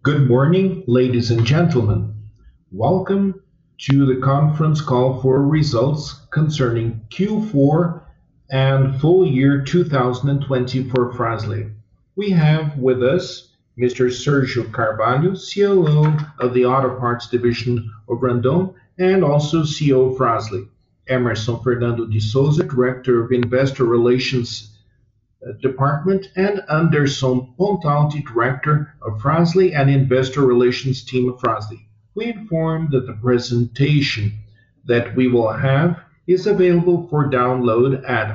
Good morning, ladies and gentlemen. Welcome to the conference call for results concerning Q4 and full year 2020 for Fras-le. We have with us Mr. Sergio Carvalho, COO of the Auto Parts Division of Randon, and also CEO of Fras-le. Emerson Fernando de Souza, Director of Investor Relations Department, and Anderson Pontalti, Director of Fras-le and Investor Relations Team of Fras-le. We inform that the presentation that we will have is available for download at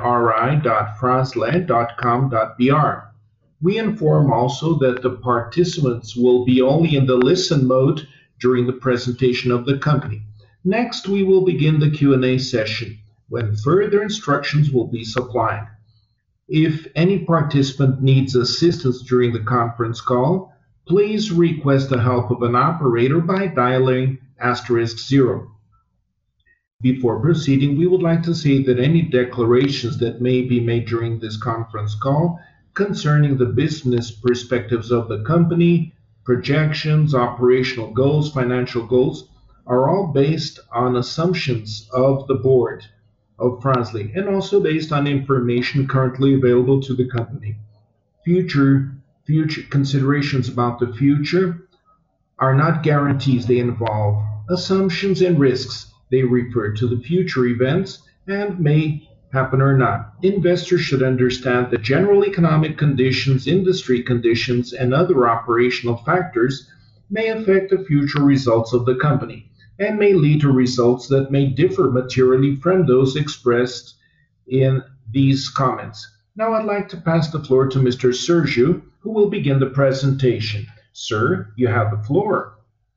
ri.frasle.com.br. We inform also that the participants will be only in the listen mode during the presentation of the company. Next, we will begin the Q&A session, when further instructions will be supplied. If any participant needs assistance during the conference call, please request the help of an operator by dialing *0. Before proceeding, we would like to say that any declarations that may be made during this conference call concerning the business perspectives of the company, projections, operational goals, financial goals, are all based on assumptions of the board of Fras-le and also based on information currently available to the company. Future considerations about the future are not guarantees. They involve assumptions and risks. They refer to the future events and may happen or not. Investors should understand that general economic conditions, industry conditions, and other operational factors may affect the future results of the company and may lead to results that may differ materially from those expressed in these comments. Now I'd like to pass the floor to Mr. Sergio, who will begin the presentation. Sir, you have the floor.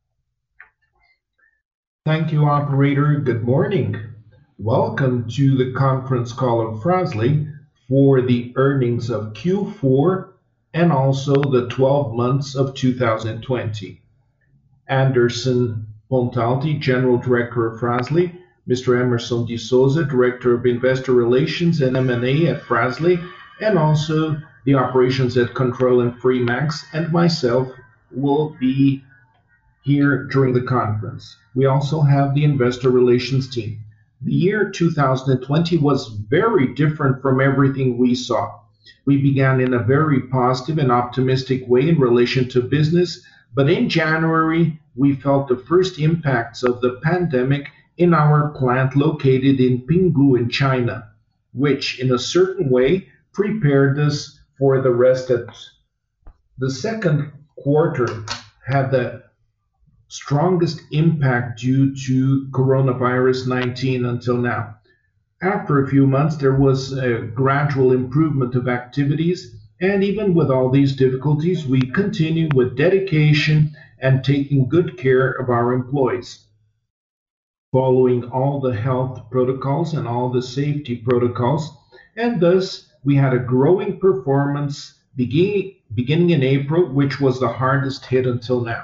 Thank you, operator. Good morning. Welcome to the conference call of Fras-le for the earnings of Q4 and also the 12 months of 2020. Anderson Pontalti, General Director of Fras-le, Mr. Emerson de Souza, Director of Investor Relations and M&A at Fras-le, and also the operations at Control and Fremax, and myself will be here during the conference. We also have the Investor Relations team. The year 2020 was very different from everything we saw. We began in a very positive and optimistic way in relation to business, but in January, we felt the first impacts of the pandemic in our plant located in Pinghu in China, which in a certain way prepared us for the rest of the second quarter had the strongest impact due to coronavirus 19 until now. After a few months, there was a gradual improvement of activities, and even with all these difficulties, we continue with dedication and taking good care of our employees, following all the health protocols and all the safety protocols, and thus we had a growing performance beginning in April, which was the hardest hit until now.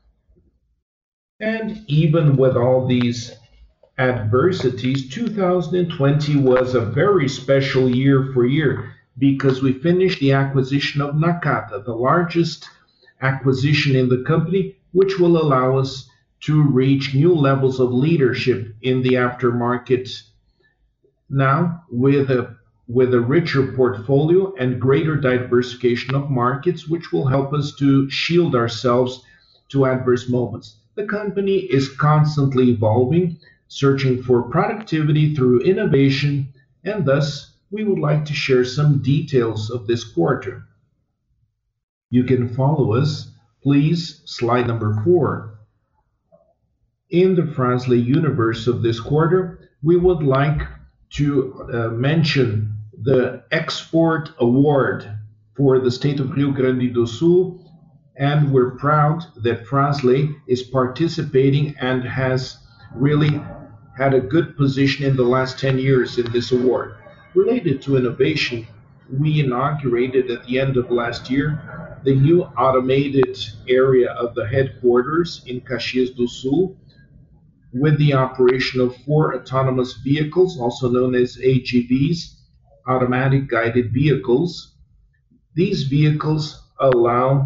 And even with all these adversities, 2020 was a very special year because we finished the acquisition of Nakata, the largest acquisition in the company, which will allow us to reach new levels of leadership in the aftermarket now with a richer portfolio and greater diversification of markets, which will help us to shield ourselves to adverse moments. The company is constantly evolving, searching for productivity through innovation, and thus we would like to share some details of this quarter. You can follow us, please, slide number 4. In the Fras-le universe of this quarter, we would like to mention the Export Award for the state of Rio Grande do Sul, and we're proud that Fras-le is participating and has really had a good position in the last 10 years in this award. Related to innovation, we inaugurated at the end of last year the new automated area of the headquarters in Caxias do Sul with the operation of 4 autonomous vehicles, also known as AGVs, automatic guided vehicles. These vehicles allow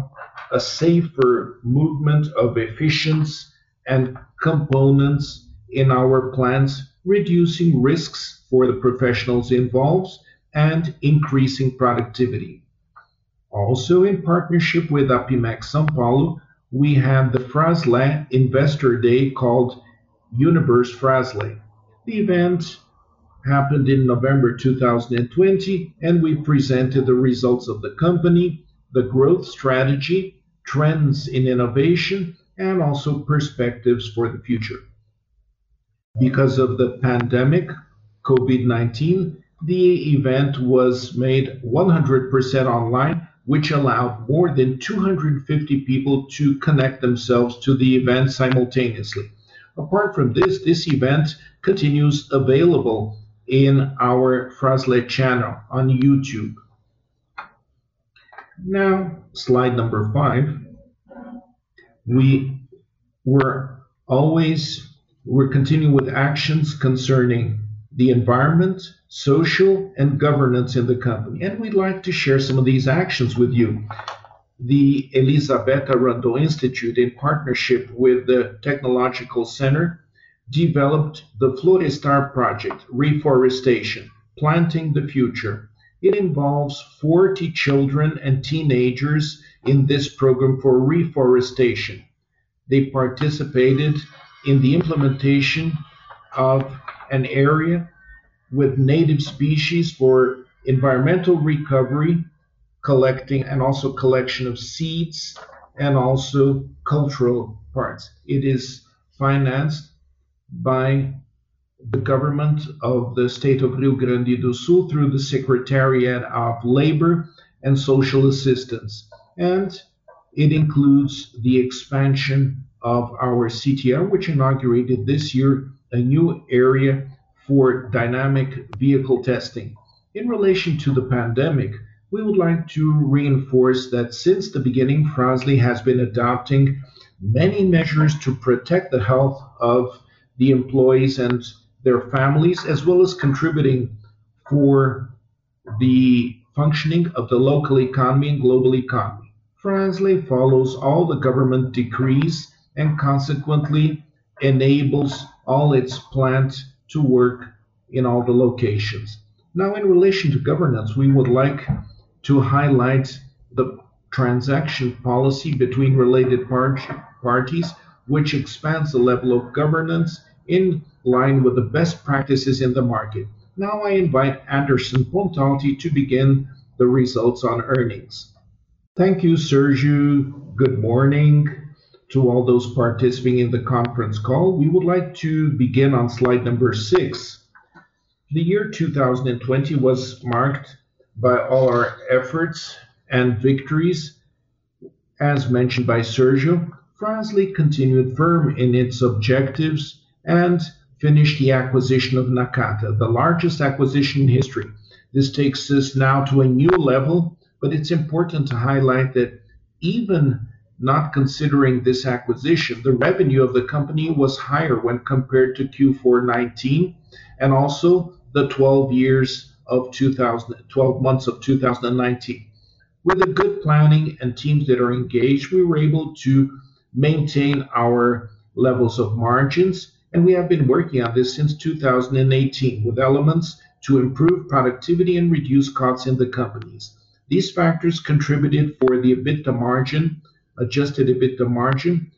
a safer movement of efficiency and components in our plants, reducing risks for the professionals involved and increasing productivity. Also, in partnership with Apimex São Paulo, we had the Fras-le Investor Day called Universe Fras-le. The event happened in November 2020, and we presented the results of the company, the growth strategy, trends in innovation, and also perspectives for the future. Because of the pandemic, COVID-19, the event was made 100% online, which allowed more than 250 people to connect themselves to the event simultaneously. Apart from this, this event continues available in our Fras-le channel on YouTube. Now, slide number 5. We're continuing with actions concerning the environment, social, and governance in the company. And we'd like to share some of these actions with you. The Elisabetta Randon Institute, in partnership with the Technological Center, developed the Florestar project, reforestation, planting the future. It involves 40 children and teenagers in this program for reforestation. They participated in the implementation of an area with native species for environmental recovery, collecting and also collection of seeds and also cultural parts. It is financed by the government of the state of Rio Grande do Sul through the Secretariat of Labor and Social Assistance. And it includes the expansion of our CTR, which inaugurated this year a new area for dynamic vehicle testing. In relation to the pandemic, we would like to reinforce that since the beginning, Fras-le has been adopting many measures to protect the health of the employees and their families, as well as contributing for the functioning of the local economy and global economy. Fras-le follows all the government decrees and consequently enables all its plant to work in all the locations. Now, in relation to governance, we would like to highlight the transaction policy between related parties, which expands the level of governance in line with the best practices in the market. Now I invite Anderson Pontalti to begin the results on earnings. Thank you, Sergio. Good morning to all those participating in the conference call. We would like to begin on slide number 6. The year 2020 was marked by all our efforts and victories. As mentioned by Sergio, Fras-le continued firm in its objectives and finished the acquisition of Nakata, the largest acquisition in history. This takes us now to a new level, but it's important to highlight that even not considering this acquisition, the revenue of the company was higher when compared to Q4 19 and also the 12 months of 2019. With a good planning and teams that are engaged, we were able to maintain our levels of margins, and we have been working on this since 2018 with elements to improve productivity and reduce costs in the companies. These factors contributed for the EBITDA margin, adjusted EBITDA margin,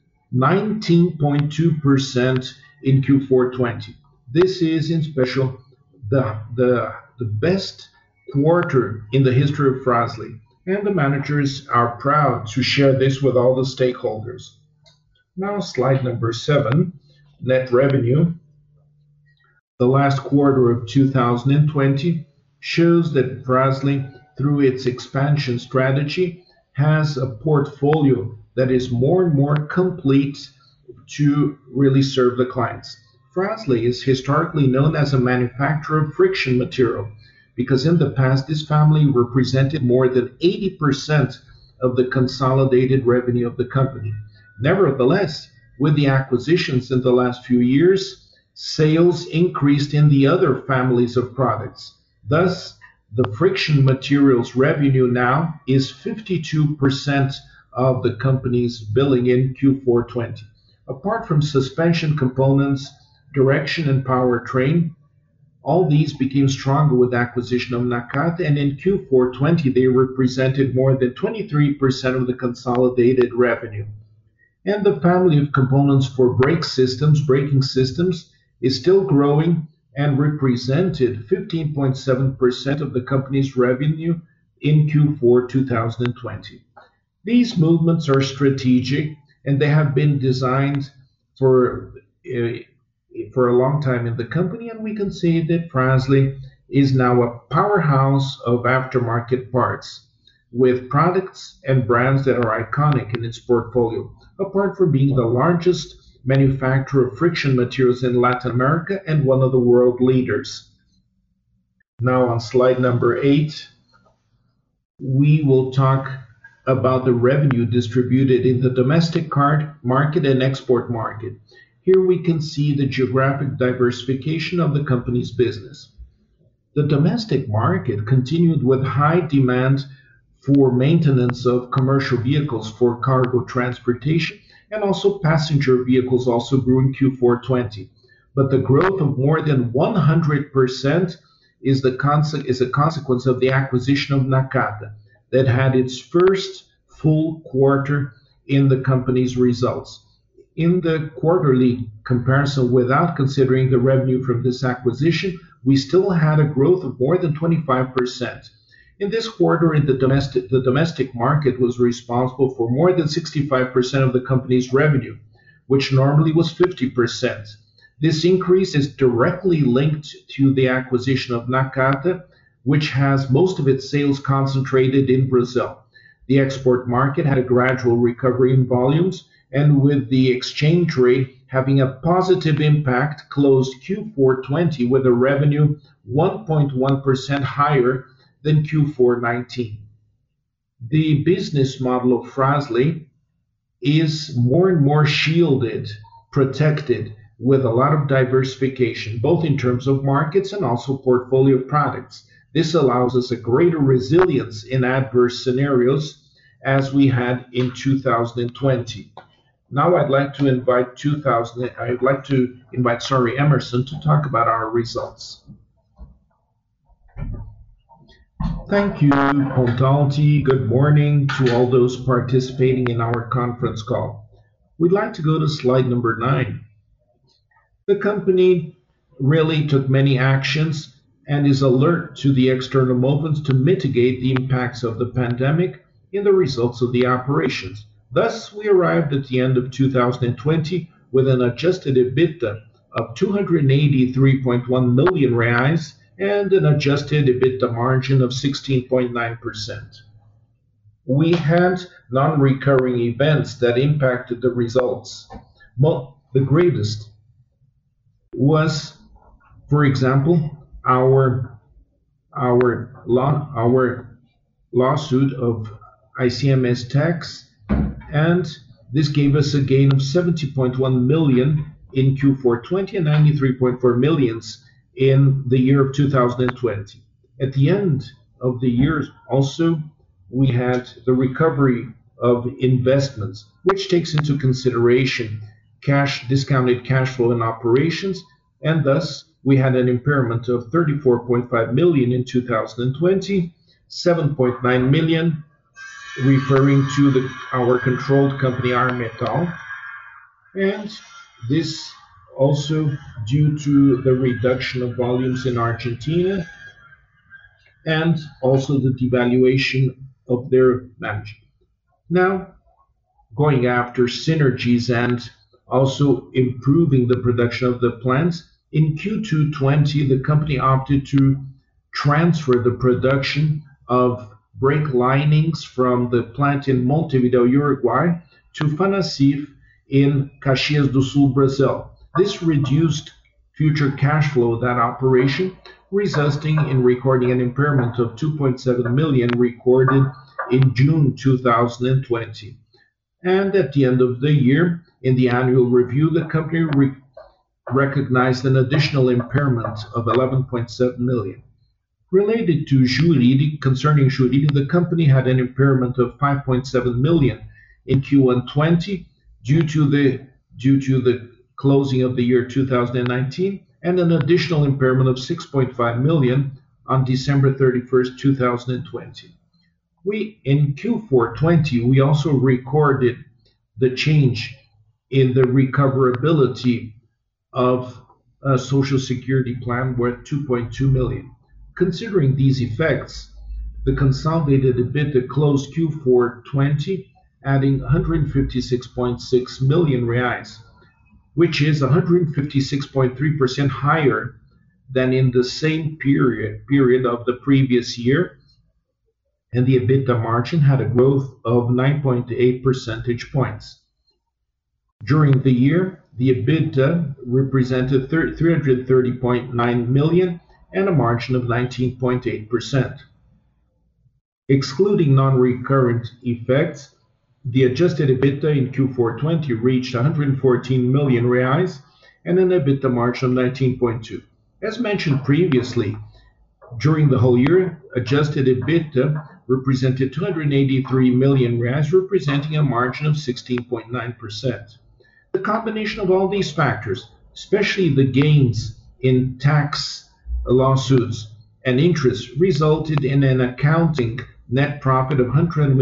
19.2% in Q4 20. This is in special the best quarter in the history of Fras-le, and the managers are proud to share this with all the stakeholders. Now slide number 7, net revenue. The last quarter of 2020 shows that Fras-le, through its expansion strategy, has a portfolio that is more and more complete to really serve the clients. Fras-le is historically known as a manufacturer of friction material because in the past this family represented more than 80% of the consolidated revenue of the company. Nevertheless, with the acquisitions in the last few years, sales increased in the other families of products. Thus, the friction materials revenue now is 52% of the company's billing in Q4 20. Apart from suspension components, direction, and powertrain, all these became stronger with the acquisition of Nakata, and in Q4 20 they represented more than 23% of the consolidated revenue. And the family of components for braking systems, is still growing and represented 15.7% of the company's revenue in Q4 2020. These movements are strategic and they have been designed for a long time in the company, and we can say that Fras-le is now a powerhouse of aftermarket parts with products and brands that are iconic in its portfolio, apart from being the largest manufacturer of friction materials in Latin America and one of the world leaders. Now on slide number 8, we will talk about the revenue distributed in the domestic car market and export market. Here we can see the geographic diversification of the company's business. The domestic market continued with high demand for maintenance of commercial vehicles for cargo transportation, and also passenger vehicles also grew in Q4 20. But the growth of more than 100% is a consequence of the acquisition of Nakata, that had its first full quarter in the company's results. In the quarterly comparison, without considering the revenue from this acquisition, we still had a growth of more than 25%. In this quarter, the domestic market was responsible for more than 65% of the company's revenue, which normally was 50%. This increase is directly linked to the acquisition of Nakata, which has most of its sales concentrated in Brazil. The export market had a gradual recovery in volumes, and with the exchange rate having a positive impact, closed Q4 20 with a revenue 1.1% higher than Q4 19. The business model of Fras-le is more and more shielded, protected, with a lot of diversification, both in terms of markets and also portfolio of products. This allows us a greater resilience in adverse scenarios as we had in 2020. Now I'd like to invite Emerson to talk about our results. Thank you, Pontalti. Good morning to all those participating in our conference call. We'd like to go to slide number 9. The company really took many actions and is alert to the external movements to mitigate the impacts of the pandemic in the results of the operations. Thus, we arrived at the end of 2020 with an adjusted EBITDA of 283.1 million reais and an adjusted EBITDA margin of 16.9%. We had non-recurring events that impacted the results. The greatest was, for example, our lawsuit of ICMS tax, and this gave us a gain of 70.1 million in Q4 20 and 93.4 millions in the year of 2020. At the end of the year also, we had the recovery of investments, which takes into consideration discounted cash flow in operations, and thus we had an impairment of 34.5 million in 2020, 7.9 million referring to our controlled company Armetal, and this also due to the reduction of volumes in Argentina and also the devaluation of their management. Now, going after synergies and also improving the production of the plants, in Q2 20, the company opted to transfer the production of brake linings from the plant in Montevideo, Uruguay, to Fanacif in Caxias do Sul, Brazil. This reduced future cash flow of that operation, resulting in recording an impairment of 2.7 million recorded in June 2020. And at the end of the year, in the annual review, the company recognized an additional impairment of 11.7 million. Related to concerning Jurid, the company had an impairment of 5.7 million in Q1 20 due to the closing of the year 2019, and an additional impairment of 6.5 million on December 31st, 2020. In Q4 20, we also recorded the change in the recoverability of a Social Security plan worth 2.2 million. Considering these effects, the consolidated EBITDA closed Q4 20 adding 156.6 million reais, which is 156.3% higher than in the same period of the previous year, and the EBITDA margin had a growth of 9.8 percentage points. During the year, the EBITDA represented 330.9 million and a margin of 19.8%. Excluding non-recurrent effects, the adjusted EBITDA in Q4 20 reached 114 million reais and an EBITDA margin of 19.2%. As mentioned previously, during the whole year, adjusted EBITDA represented 283 million reais, representing a margin of 16.9%. The combination of all these factors, especially the gains in tax lawsuits and interest, resulted in an accounting net profit of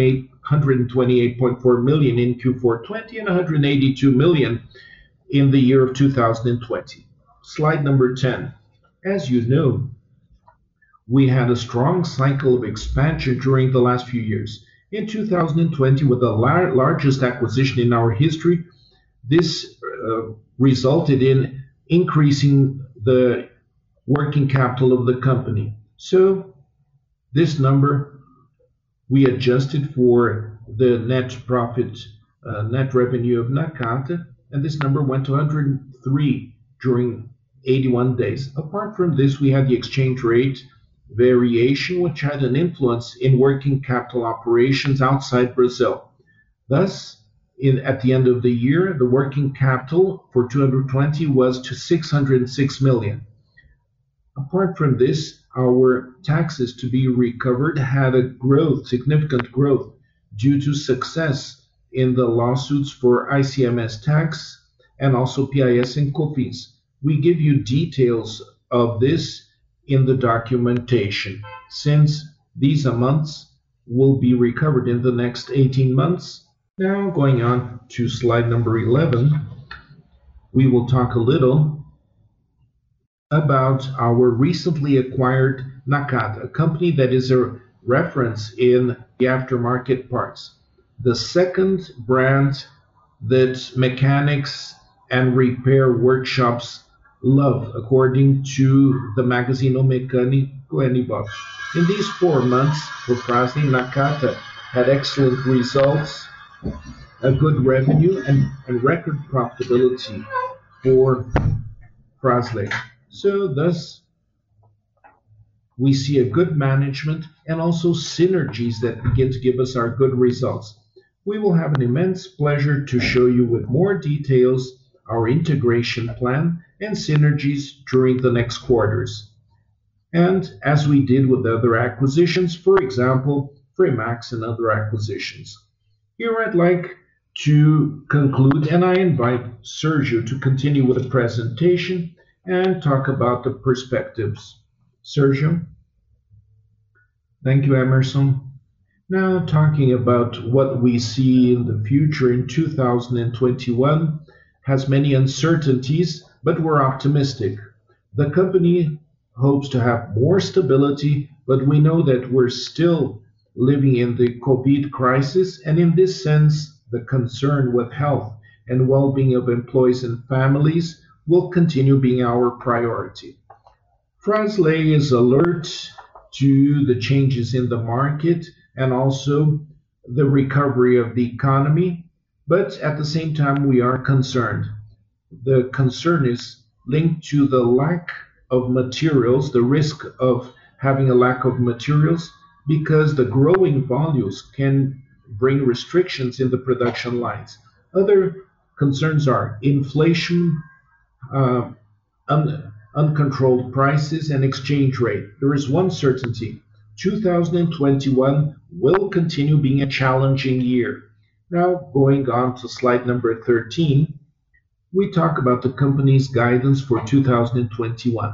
128.4 million in Q4 20 and 182 million in the year of 2020. Slide number 10. As you know, we had a strong cycle of expansion during the last few years. In 2020, with the largest acquisition in our history, this resulted in increasing the working capital of the company. So this number, we adjusted for the net profit, net revenue of Nakata, and this number went to 103 during 81 days. Apart from this, we had the exchange rate variation, which had an influence in working capital operations outside Brazil. Thus, at the end of the year, the working capital for 2020 was to 606 million. Apart from this, our taxes to be recovered had a significant growth, due to success in the lawsuits for ICMS tax and also PIS and COFINS. We give you details of this in the documentation, since these amounts will be recovered in the next 18 months. Now, going on to slide number 11, we will talk a little about our recently acquired Nakata, a company that is a reference in the aftermarket parts. The second brand that mechanics and repair workshops love, according to the Magazine Mecânico and Ibope. In these 4 months for Fras-le, Nakata had excellent results, a good revenue, and record profitability for Fras-le. So thus, we see a good management and also synergies that begin to give us our good results. We will have an immense pleasure to show you with more details our integration plan and synergies during the next quarters. And as we did with other acquisitions, for example, Fremax and other acquisitions. Here I'd like to conclude, and I invite Sergio to continue with the presentation and talk about the perspectives. Sergio? Thank you, Emerson. Now, talking about what we see in the future in 2021 has many uncertainties, but we're optimistic. The company hopes to have more stability, but we know that we're still living in the COVID crisis, and in this sense, the concern with health and well-being of employees and families will continue being our priority. Fras-le is alert to the changes in the market and also the recovery of the economy, but at the same time we are concerned. The concern is linked to the lack of materials, the risk of having a lack of materials, because the growing volumes can bring restrictions in the production lines. Other concerns are inflation, uncontrolled prices, and exchange rate. There is one certainty: 2021 will continue being a challenging year. Now, going on to slide number 13, we talk about the company's guidance for 2021.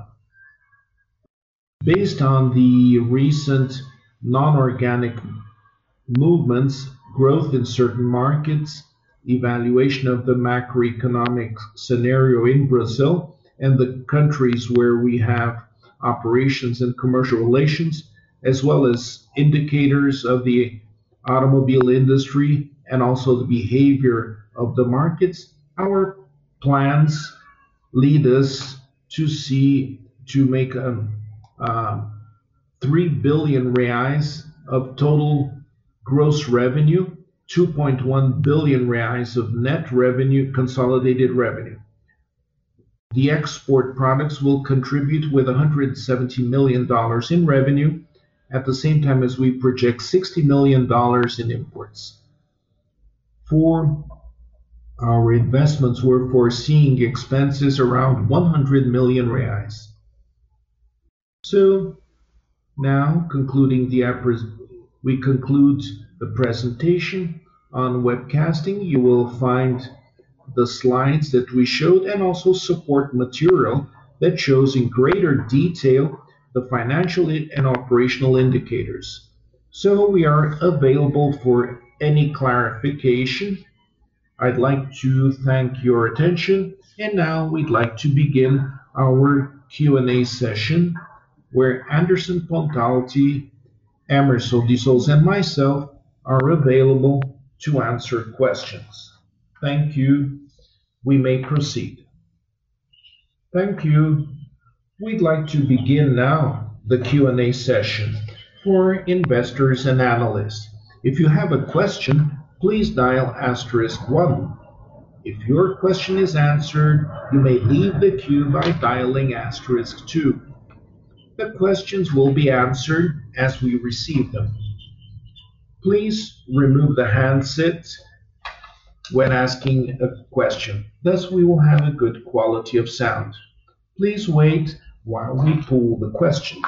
Based on the recent non-organic movements, growth in certain markets, evaluation of the macroeconomic scenario in Brazil and the countries where we have operations and commercial relations, as well as indicators of the automobile industry and also the behavior of the markets, our plans lead us to make 3 billion reais of total gross revenue, 2.1 billion reais of net revenue, consolidated revenue. The export products will contribute with $170 million in revenue at the same time as we project $60 million in imports. For our investments, we're foreseeing expenses around 100 million reais. So now, we conclude the presentation on webcasting. You will find the slides that we showed and also support material that shows in greater detail the financial and operational indicators. So we are available for any clarification. I'd like to thank your attention, and now we'd like to begin our Q&A session where Anderson Pontalti, Emerson de Souza, and myself are available to answer questions. Thank you. We may proceed. Thank you. We'd like to begin now the Q&A session for investors and analysts. If you have a question, please dial *1. If your question is answered, you may leave the queue by dialing *2. The questions will be answered as we receive them. Please remove the handset when asking a question. Thus, we will have a good quality of sound. Please wait while we pull the questions.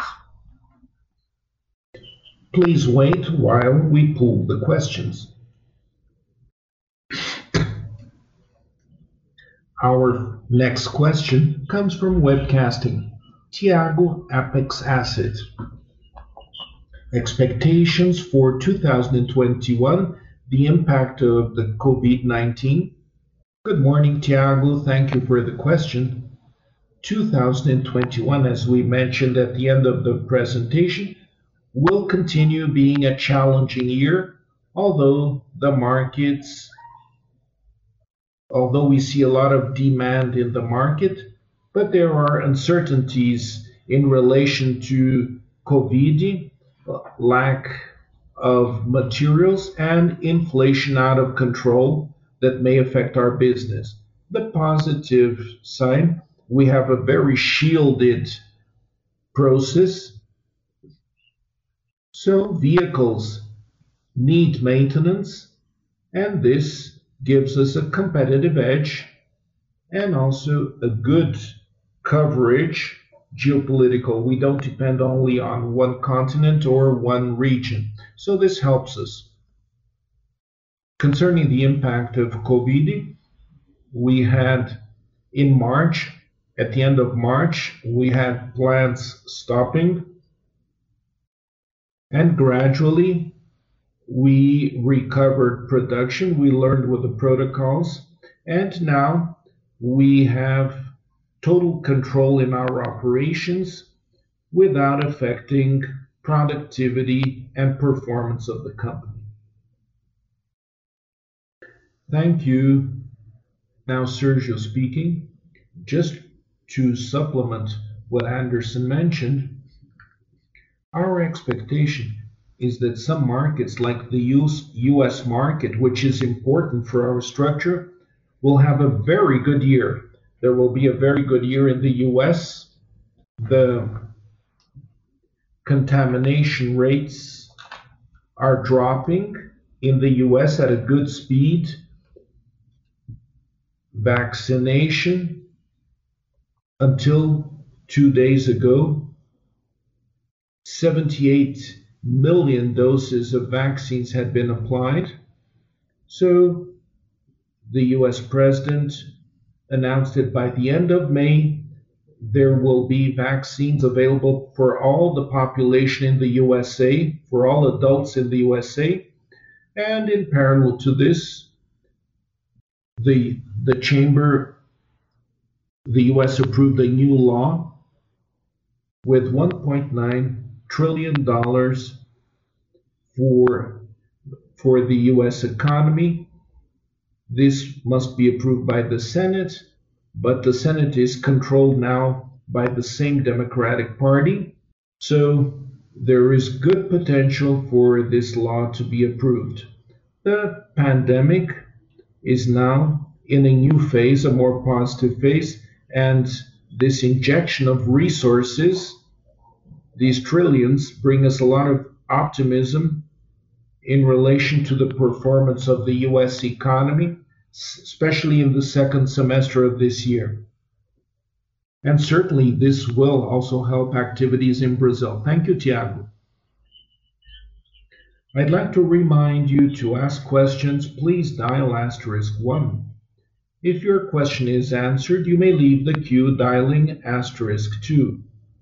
Please wait while we pull the questions. Our next question comes from webcasting. Tiago, Apex Asset. Expectations for 2021, the impact of the COVID-19. Good morning, Tiago. Thank you for the question. 2021, as we mentioned at the end of the presentation, will continue being a challenging year, although we see a lot of demand in the market, but there are uncertainties in relation to COVID, lack of materials, and inflation out of control that may affect our business. The positive side, we have a very shielded process. So vehicles need maintenance, and this gives us a competitive edge and also a good coverage, geopolitical. We don't depend only on one continent or one region. So this helps us. Concerning the impact of COVID, we had in March, at the end of March, we had plants stopping, and gradually we recovered production. We learned with the protocols, and now we have total control in our operations without affecting productivity and performance of the company. Thank you. Now Sergio speaking. Just to supplement what Anderson mentioned, our expectation is that some markets like the US market, which is important for our structure, will have a very good year. There will be a very good year in the US. The contamination rates are dropping in the US at a good speed. Vaccination, until 2 days ago, 78 million doses of vaccines had been applied. So the US president announced that by the end of May, there will be vaccines available for all the population in the USA, for all adults in the USA. And in parallel to this, the chamber, the US approved a new law with $1.9 trillion for the US economy. This must be approved by the Senate, but the Senate is controlled now by the same Democratic Party. So there is good potential for this law to be approved. The pandemic is now in a new phase, a more positive phase, and this injection of resources, these trillions, bring us a lot of optimism in relation to the performance of the US economy, especially in the second semester of this year. And certainly this will also help activities in Brazil. Thank you, Tiago. I'd like to remind you to ask questions. Please dial *1. If your question is answered, you may leave the queue dialing *2.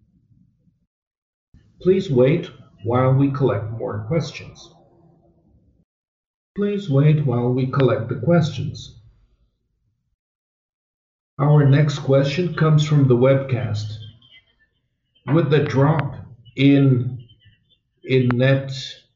Please wait while we collect more questions. Please wait while we collect the questions. Our next question comes from the webcast. With the drop in net,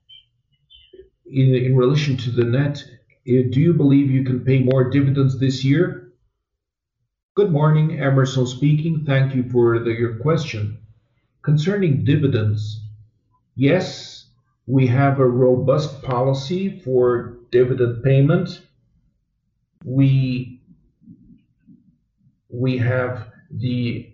in relation to the net, do you believe you can pay more dividends this year? Good morning, Emerson speaking. Thank you for your question. Concerning dividends, yes, we have a robust policy for dividend payment. We have the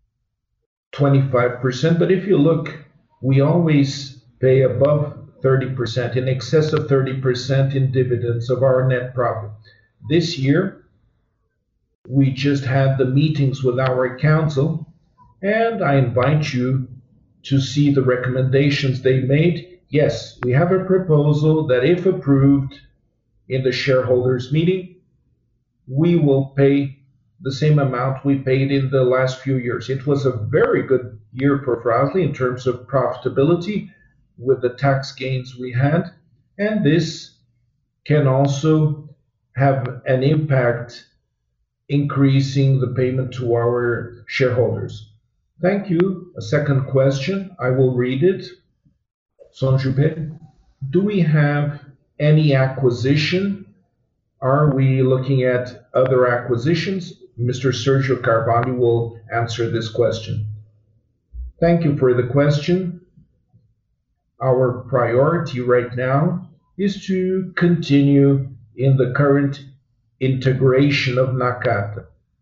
25%, but if you look, we always pay above 30%, in excess of 30% in dividends of our net profit. This year, we just had the meetings with our council, and I invite you to see the recommendations they made. Yes, we have a proposal that, if approved in the shareholders' meeting, we will pay the same amount we paid in the last few years. It was a very good year for Fras-le in terms of profitability with the tax gains we had, and this can also have an impact increasing the payment to our shareholders. Thank you. A second question, I will read it. Sonjupe, do we have any acquisition? Are we looking at other acquisitions? Mr. Sergio Carvalho will answer this question. Thank you for the question. Our priority right now is to continue in the current integration of Nakata.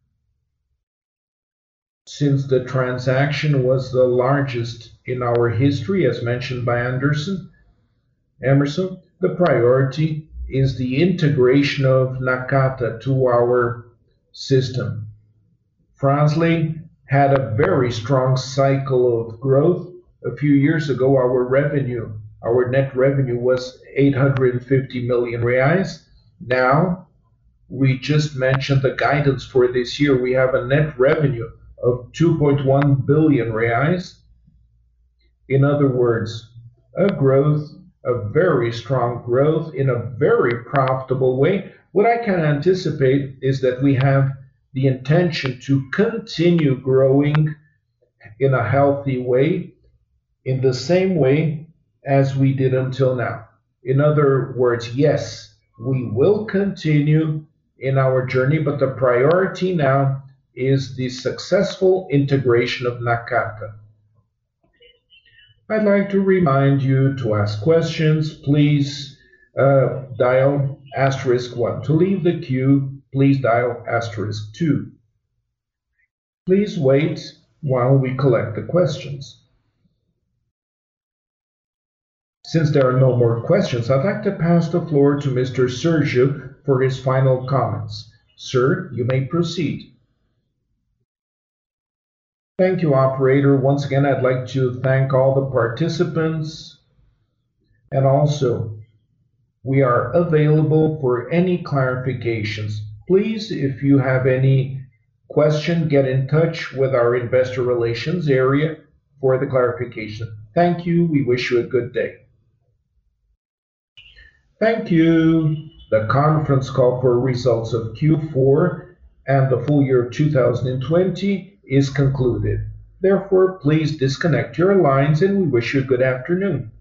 Since the transaction was the largest in our history, as mentioned by Emerson, the priority is the integration of Nakata to our system. Fras-le had a very strong cycle of growth. A few years ago, our net revenue was 850 million reais. Now, we just mentioned the guidance for this year. We have a net revenue of 2.1 billion reais. In other words, a very strong growth in a very profitable way. What I can anticipate is that we have the intention to continue growing in a healthy way, in the same way as we did until now. In other words, yes, we will continue in our journey, but the priority now is the successful integration of Nakata. I'd like to remind you to ask questions. Please dial *1. To leave the queue, please dial *2. Please wait while we collect the questions. Since there are no more questions, I'd like to pass the floor to Mr. Sergio for his final comments. Sir, you may proceed. Thank you, operator. Once again, I'd like to thank all the participants, and also We are available for any clarifications. Please, if you have any question, get in touch with our investor relations area for the clarification. Thank you. We wish you a good day. Thank you. The conference call for results of Q4 and the full year 2020 is concluded. Therefore, please disconnect your lines and we wish you a good afternoon.